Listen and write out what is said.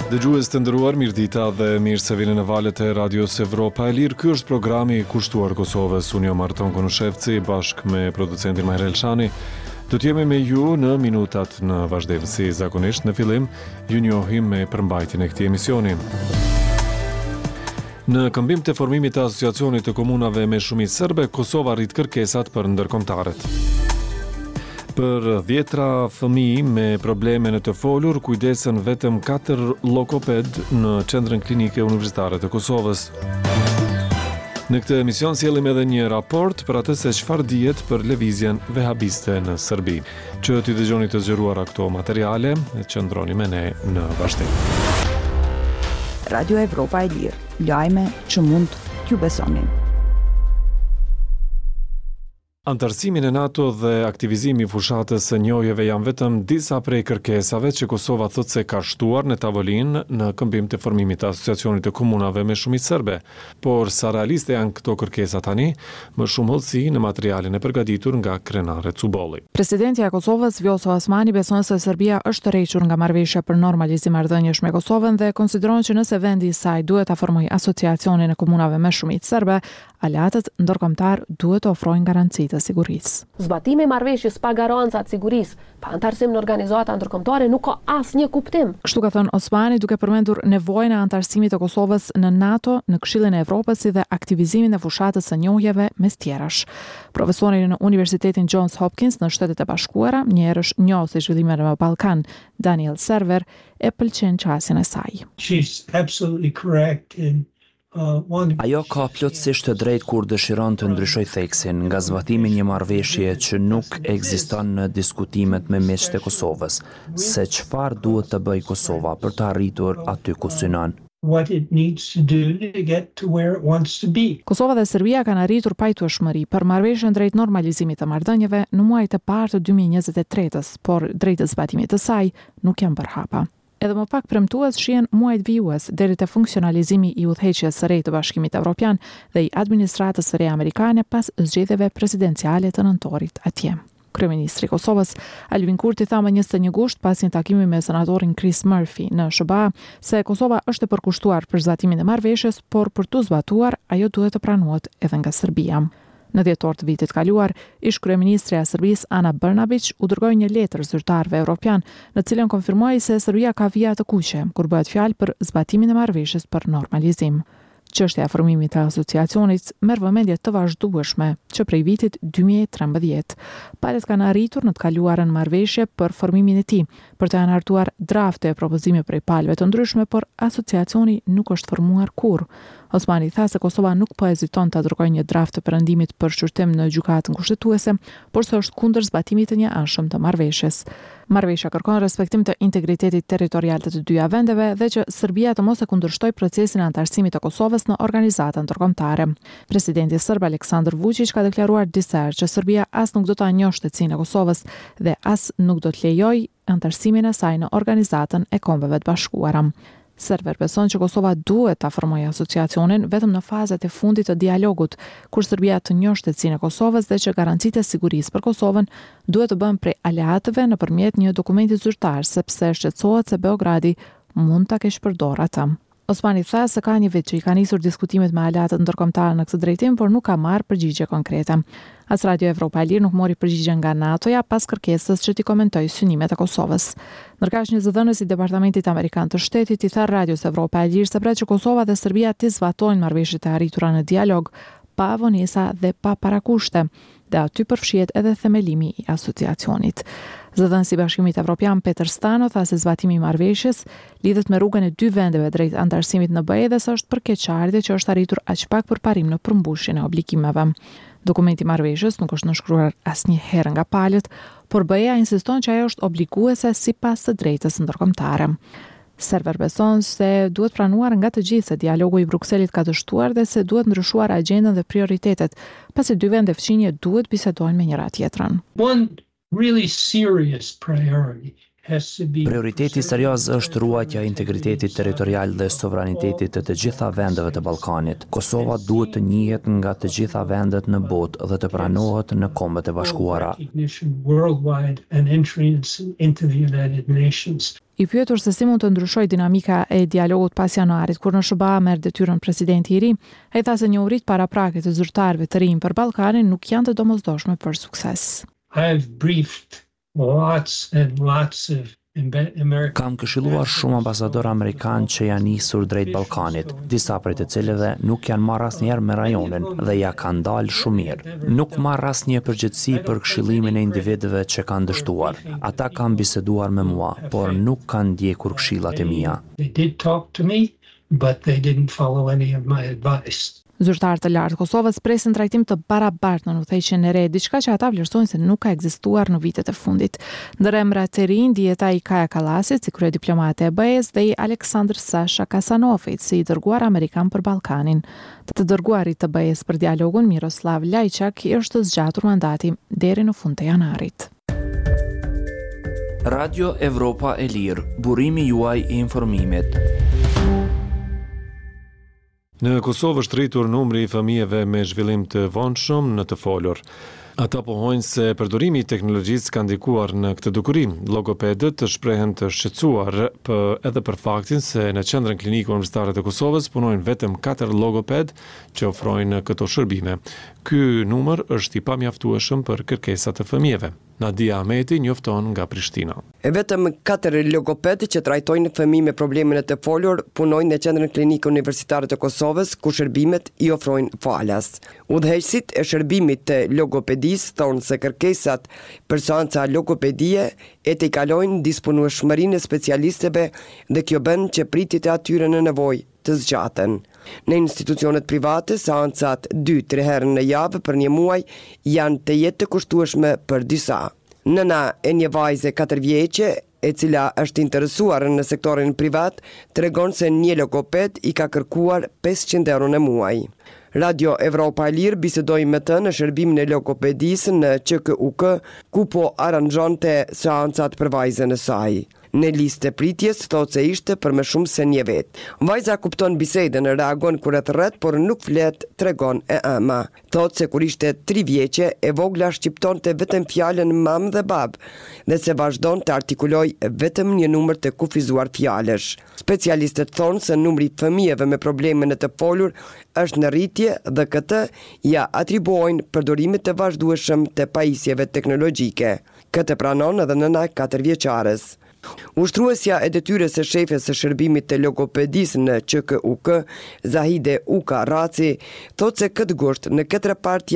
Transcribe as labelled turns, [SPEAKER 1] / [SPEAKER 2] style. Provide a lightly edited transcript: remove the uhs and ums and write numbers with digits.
[SPEAKER 1] Dëgjues të nderuar, mirëdita dhe mirë se vini në valët e Radios Evropa e Lirë. Ky është programi i kushtuar Kosovës. Unë jam Marton Konushevci bashkë me producentin Mahir Elshani. Do të jemi me ju në minutat në vazhdim. Si zakonisht në fillim, ju njohim me përmbajtjen e këtij emisioni. Në këmbim të formimit të Asociacionit të Komunave me Shumicë Serbe, Kosova rrit kërkesat për ndërkombëtarët. Për 10 fëmijë me probleme në të folur, kujdesen vetëm 4 lokoped në Qendrën Klinike Universitare të Kosovës. Në këtë emision sjellim edhe një raport për atë se çfarë dihet për lëvizjen vehabiste në Serbi. Që t'i dëgjoni të zgjeruara këto materiale, qëndroni me ne në vazhdim.
[SPEAKER 2] Radio Evropa e Lirë, lajme që mund t'ju besonin.
[SPEAKER 1] Antarësimin e NATO dhe aktivizimi i fushatës së njojeve janë vetëm disa prej kërkesave që Kosova thotë se ka shtuar në tavolinë në këmbim të formimit të Asociacionit të Komunave me Shumicë Serbe. Por sa realiste janë këto kërkesa tani, më shumë hollësi në materialin e përgatitur nga Krenare Cubolli.
[SPEAKER 3] Presidenti i Kosovës Vjosa Osmani beson se Serbia është tërhequr nga marrëveshja për normalizim marrëdhëniesh me Kosovën dhe konsideron që nëse vendi i saj duhet ta formojë Asociacionin e Komunave me Shumicë Serbe, aleatët ndërkombëtar duhet të ofrojnë garanci të sigurisë.
[SPEAKER 4] Zbatimi i marrëveshjes pa garanca të sigurisë, pa antarësim në organizata ndërkombëtare nuk ka asnjë kuptim.
[SPEAKER 3] Kështu ka thënë Osmani, duke përmendur nevojën e antarësimit të Kosovës në NATO, në Këshillin e Evropës si dhe aktivizimin e fushatës së njohjeve mes tjerash. Profesori në Universitetin Johns Hopkins në Shtetet e Bashkuara, një herësh njohës i zhvillimeve në Ballkan, Daniel Server, e pëlqen qasjen e saj.
[SPEAKER 5] She's absolutely correct in
[SPEAKER 6] Ajo ka plotësisht të drejtë kur dëshiron të ndryshoj theksin nga zbatimi një marrëveshje që nuk ekziston në diskutimet me miqtë e Kosovës, se çfarë duhet të bëjë Kosova për të arritur aty ku synon.
[SPEAKER 5] what it needs to do to get to where it wants to be.
[SPEAKER 3] Kosova dhe Serbia kanë arritur pajtueshmëri për marrëveshjen drejt normalizimit të marrëdhënieve në muajt e parë të 2023-s, por drejt zbatimit të saj nuk janë bërë hapa. Edhe më pak premtues shihen muajt vijues deri te funksionalizimi i udhëheqjes së re të Bashkimit Evropian dhe i administratës së re amerikane pas zgjedhjeve presidenciale të nëntorit atje. Kryeministri i Kosovës Albin Kurti tha më 21 gusht pas një takimi me senatorin Chris Murphy në SBA se Kosova është e përkushtuar për zbatimin e marrëveshjes, por për tu zbatuar ajo duhet të pranohet edhe nga Serbia. Në dhjetor të vitit kaluar, ish kryeministrja e Serbisë Ana Brnabić u dërgoi një letër zyrtarëve evropian, në cilën konfirmoi se Serbia ka vija të kuqe kur bëhet fjalë për zbatimin e marrëveshjes për normalizim. Çështja e formimit të asociacionit merr vëmendje të vazhdueshme që prej vitit 2013. Palët kanë arritur në të kaluarën marrëveshje për formimin e tij, për të anartuar drafte e propozime prej palëve të ndryshme, por asociacioni nuk është formuar kurrë. Osmani tha se Kosova nuk po heziton të dërgojë një draft të perëndimit për shqyrtim në gjykatën kushtetuese, por se është kundër zbatimit të njëanshëm të marrëveshjes. Marrëveshja kërkon respektim të integritetit territorial të të dyja vendeve dhe që Serbia të mos e kundërshtojë procesin e antarësimit të Kosovës në organizata ndërkombëtare. Presidenti serb Aleksandar Vučić ka deklaruar disa herë që Serbia as nuk do ta njohë shtetësinë e Kosovës dhe as nuk do të lejojë antarësimin e saj në Organizatën e Kombeve të Bashkuara. Server beson që Kosova duhet ta formojë asociacionin vetëm në fazat e fundit të dialogut, kur Serbia të njohë shtetësinë e Kosovës dhe që garancitë e sigurisë për Kosovën duhet të bëhen prej aleatëve nëpërmjet një dokumenti zyrtar, sepse shqetësohet se Beogradi mund ta keq përdorë atë. Osmani tha se ka një vit që i ka nisur diskutimet me aleatët ndërkombëtar në këtë drejtim, por nuk ka marrë përgjigje konkrete. As Radio Evropa e Lirë nuk mori përgjigje nga NATO-ja pas kërkesës që t'i komentoj synimet e Kosovës. Ndërkaq një zëdhënës i Departamentit Amerikan të Shtetit i tha Radios Evropa e Lirë se pret që Kosova dhe Serbia t'i zbatojnë marrëveshjet e arritura në dialog, pa vonesa dhe pa parakushte, dhe aty përfshihet edhe themelimi i asociacionit. Zëdhënësi i Bashkimit Evropian Peter Stano tha se zbatimi i marrëveshjes lidhet me rrugën e dy vendeve drejt antarësimit në BE dhe se është për keqardhje që është arritur aq pak për parim në përmbushjen e obligimeve. Dokumenti i marrëveshjes nuk është nënshkruar asnjëherë nga palët, por BE-ja insiston që ajo është obliguese sipas të drejtës ndërkombëtare. Server beson se duhet pranuar nga të gjithë se dialogu i Brukselit ka dështuar dhe se duhet ndryshuar agjendën dhe prioritetet, pasi dy vende fqinje duhet bisedojnë me njëra tjetrën.
[SPEAKER 5] One really serious priority has to be
[SPEAKER 6] Prioriteti serioz është ruajtja e integritetit territorial dhe sovranitetit të gjitha vendeve të Ballkanit. Kosova duhet të njihet nga të gjitha vendet në botë dhe të pranohet në Kombet e Bashkuara.
[SPEAKER 5] recognition worldwide and entrance into the United Nations.
[SPEAKER 3] I pyetur se si mund të ndryshoj dinamika e dialogut pas janarit, kur në SBA merr detyrën presidenti i ri, ai tha se njohuritë paraprake të zyrtarëve të rinj për Ballkanin nuk janë të domosdoshme për sukses.
[SPEAKER 5] I've briefed lots and lots of American.
[SPEAKER 6] Kam këshilluar shumë ambasador amerikan që janë nisur drejt Ballkanit, disa prej të cilëve nuk janë marrë asnjëherë me rajonin dhe ja kanë dalë shumë mirë. Nuk marr asnjë përgjegjësi për këshillimin e individëve që kanë dështuar. Ata kanë biseduar me mua, por nuk kanë ndjekur këshillat e mia.
[SPEAKER 5] They did talk to me, but they didn't follow any of my advice.
[SPEAKER 3] Zyrtarët e lartë Kosovës presin trajtim të barabartë në udhëheqjen e re, diçka që ata vlerësojnë se nuk ka ekzistuar në vitet e fundit. Ndër emrat e rinj dihet ai Kaja Kallasit si kryediplomate e BE-s dhe i Aleksandr Sasha Kasanovit si i dërguar amerikan për Ballkanin. Të dërguarit të BE-s për dialogun Miroslav Lajçak i është zgjatur mandati deri në fund të janarit.
[SPEAKER 6] Radio Evropa e Lirë, burimi juaj i informimit.
[SPEAKER 1] Në Kosovë është rritur numri i fëmijëve me zhvillim të vonshëm në të folur. Ata pohojnë se përdorimi i teknologjisë ka ndikuar në këtë dukuri. Logopedët shprehen të shqetësuar edhe për faktin se në Qendrën Klinike Universitare të Kosovës punojnë vetëm 4 logoped që ofrojnë këto shërbime. Ky numër është i pamjaftueshëm për kërkesat e fëmijëve. Nadia Ahmeti njofton nga Prishtina.
[SPEAKER 7] Vetëm 4 logoped që trajtojnë fëmijë me probleme të folur punojnë në Qendrën Klinike Universitare të Kosovës, ku shërbimet i ofrojnë falas. Udhëheqësit e shërbimit të logopedisë thonë se kërkesat për seanca logopedie e të kalojnë disponueshmërinë e specialistëve dhe kjo bën që pritjet e atyre në nevojë të zgjaten. Në institucionet private, seancat 2-3 herë në javë për një muaj janë të jetë të kushtueshme për disa. Nëna e një vajze 4 vjeqe, e cila është interesuar në sektorin privat, tregon se një logoped i ka kërkuar 500 euro në muaj. Radio Evropa e Lirë bisedoi me të në shërbimin e logopedisë në QKUK, ku po aranxonte seancat për vajzën e saj. Në listë e pritjes thotë se ishte për më shumë se një vetë. Vajza kupton bisedën, reagon kur e thret, por nuk flet, tregon e ama. Thotë se kur ishte 3 vjeqe, e vogla shqiptonte vetëm fjalën mam dhe bab, dhe se vazhdon të artikuloj vetëm një numër të kufizuar fjalësh. Specialistët thonë se numri i fëmijëve me probleme në të folur është në rritje dhe këtë ja atribuojnë përdorimit të vazhdueshëm të pajisjeve teknologjike. Këtë pranon edhe nëna 4 vjeçares. Ushtruesja e detyrës së shefes së shërbimit të logopedisë në QKUK, Zahide Uka Raci, thotë se këtë gusht në këtë repartje